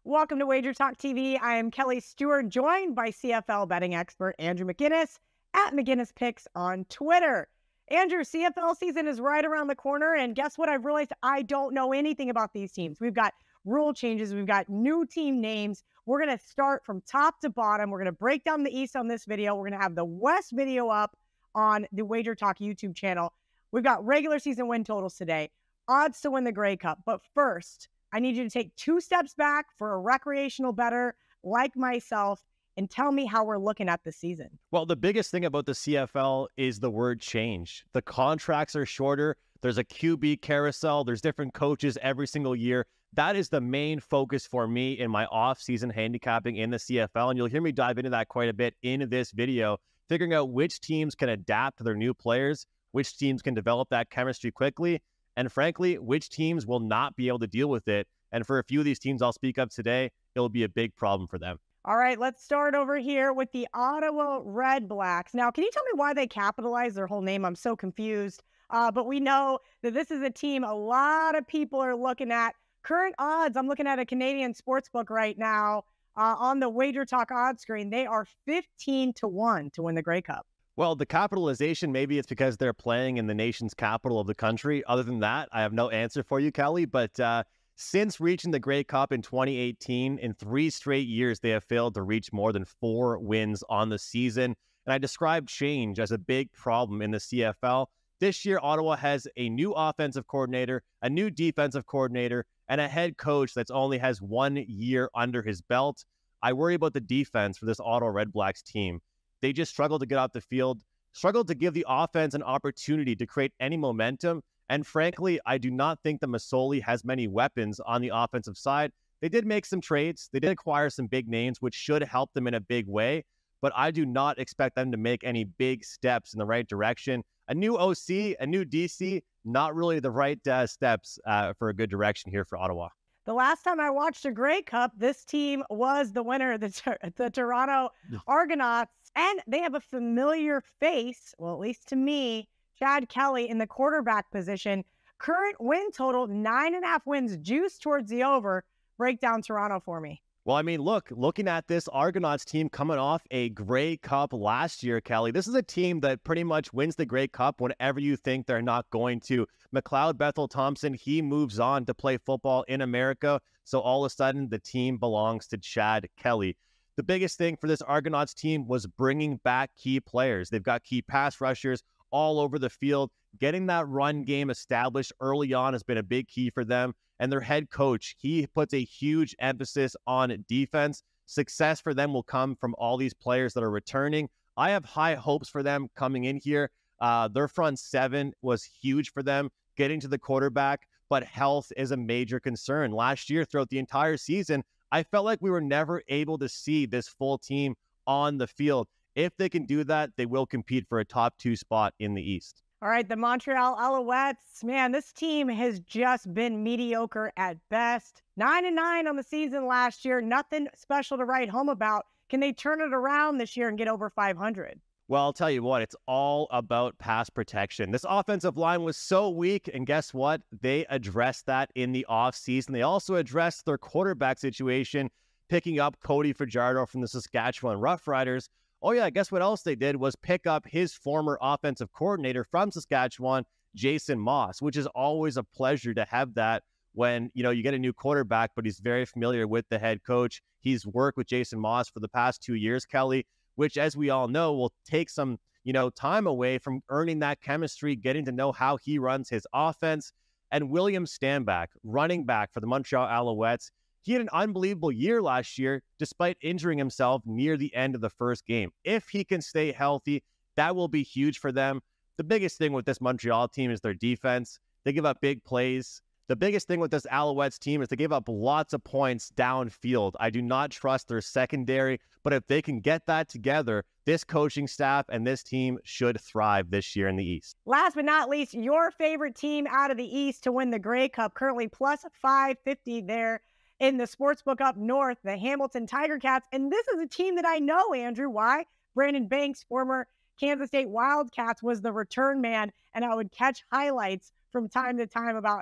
Welcome to Wager Talk TV. I am Kelly Stewart, joined by CFL betting expert Andrew McGinnis at McGinnis Picks on Twitter. Andrew, CFL season is right around the corner, and guess what? I've realized I don't know anything about these teams. We've got rule changes, we've got new team names. We're going to start from top to bottom. We're going to break down the East on this video. We're going to have the West video up on the Wager Talk YouTube channel. We've got regular season win totals today, odds to win the Grey Cup. But first, I need you to take 2 steps back for a recreational bettor like myself and tell me how we're looking at the season. Well, the biggest thing about the CFL is the word change. The contracts are shorter. There's a QB carousel. There's different coaches every single year. That is the main focus for me in my off-season handicapping in the CFL. And you'll hear me dive into that quite a bit in this video, figuring out which teams can adapt to their new players, which teams can develop that chemistry quickly, and frankly, which teams will not be able to deal with it. And for a few of these teams I'll speak of today, it'll be a big problem for them. All right, let's start over here with the Ottawa Red Blacks. Now, can you tell me why they capitalized their whole name? I'm so confused. But we know that this is a team a lot of people are looking at. Current odds, I'm looking at a Canadian sportsbook right now on the Wager Talk odds screen. They are 15-1 to win the Grey Cup. Well, the capitalization, maybe it's because they're playing in the nation's capital of the country. Other than that, I have no answer for you, Kelly. But since reaching the Grey Cup in 2018, in 3 straight years, they have failed to reach more than 4 wins on the season. And I described change as a big problem in the CFL. This year, Ottawa has a new offensive coordinator, a new defensive coordinator, and a head coach that only has 1 year under his belt. I worry about the defense for this Ottawa Red Blacks team. They just struggled to get off the field, struggled to give the offense an opportunity to create any momentum. And frankly, I do not think that Masoli has many weapons on the offensive side. They did make some trades. They did acquire some big names, which should help them in a big way. But I do not expect them to make any big steps in the right direction. A new OC, a new DC, not really the right steps for a good direction here for Ottawa. The last time I watched a Grey Cup, this team was the winner, the Toronto Argonauts, and they have a familiar face, well, at least to me, Chad Kelly in the quarterback position. Current win total, 9.5 wins, juice towards the over. Break down Toronto for me. Well, I mean, looking at this Argonauts team coming off a Grey Cup last year, Kelly, this is a team that pretty much wins the Grey Cup whenever you think they're not going to. McLeod Bethel Thompson, he moves on to play football in America. So all of a sudden, the team belongs to Chad Kelly. The biggest thing for this Argonauts team was bringing back key players. They've got key pass rushers all over the field. Getting that run game established early on has been a big key for them. And their head coach, he puts a huge emphasis on defense. Success for them will come from all these players that are returning. I have high hopes for them coming in here. Their front 7 was huge for them, getting to the quarterback, but health is a major concern. Last year, throughout the entire season, I felt like we were never able to see this full team on the field. If they can do that, they will compete for a top 2 spot in the East. All right, the Montreal Alouettes, man, this team has just been mediocre at best. 9-9 on the season last year, nothing special to write home about. Can they turn it around this year and get over 500? Well, I'll tell you what, it's all about pass protection. This offensive line was so weak, and guess what? They addressed that in the offseason. They also addressed their quarterback situation, picking up Cody Fajardo from the Saskatchewan Roughriders. Oh yeah, guess what else they did was pick up his former offensive coordinator from Saskatchewan, Jason Moss, which is always a pleasure to have that when, you get a new quarterback, but he's very familiar with the head coach. He's worked with Jason Moss for the past 2 years, Kelly, which, as we all know, will take some, time away from earning that chemistry, getting to know how he runs his offense. And William Stanback, running back for the Montreal Alouettes, he had an unbelievable year last year, despite injuring himself near the end of the first game. If he can stay healthy, that will be huge for them. The biggest thing with this Montreal team is their defense. They give up big plays. The biggest thing with this Alouettes team is they give up lots of points downfield. I do not trust their secondary, but if they can get that together, this coaching staff and this team should thrive this year in the East. Last but not least, your favorite team out of the East to win the Grey Cup, currently plus 550 there in the sportsbook up north, the Hamilton Tiger Cats. And this is a team that I know, Andrew. Why? Brandon Banks, former Kansas State Wildcats, was the return man, and I would catch highlights from time to time about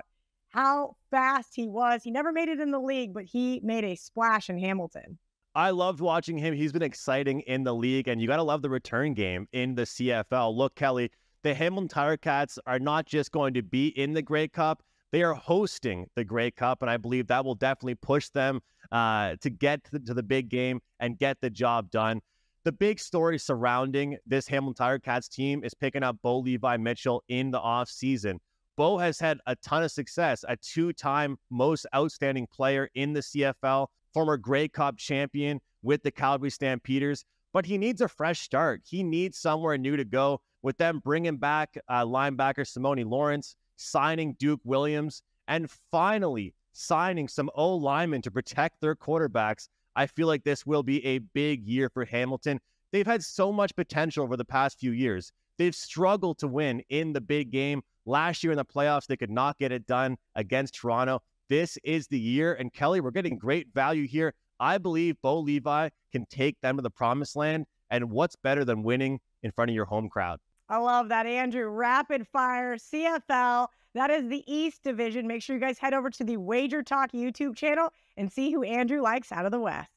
how fast he was. He never made it in the league, but he made a splash in Hamilton. I loved watching him. He's been exciting in the league, and you got to love the return game in the CFL. Look, Kelly, the Hamilton Tiger Cats are not just going to be in the Grey Cup, they are hosting the Grey Cup, and I believe that will definitely push them to get to the big game and get the job done. The big story surrounding this Hamilton Tiger Cats team is picking up Bo Levi Mitchell in the offseason. Bo has had a ton of success, a two-time most outstanding player in the CFL, former Grey Cup champion with the Calgary Stampeders, but he needs a fresh start. He needs somewhere new to go. With them bringing back linebacker Simone Lawrence, signing Duke Williams, and finally signing some O-linemen to protect their quarterbacks, I feel like this will be a big year for Hamilton. They've had so much potential over the past few years. They've struggled to win in the big game. Last year in the playoffs, they could not get it done against Toronto. This is the year, and Kelly, we're getting great value here. I believe Bo Levi can take them to the promised land, and what's better than winning in front of your home crowd? I love that, Andrew. Rapid fire CFL. That is the East Division. Make sure you guys head over to the Wager Talk YouTube channel and see who Andrew likes out of the West.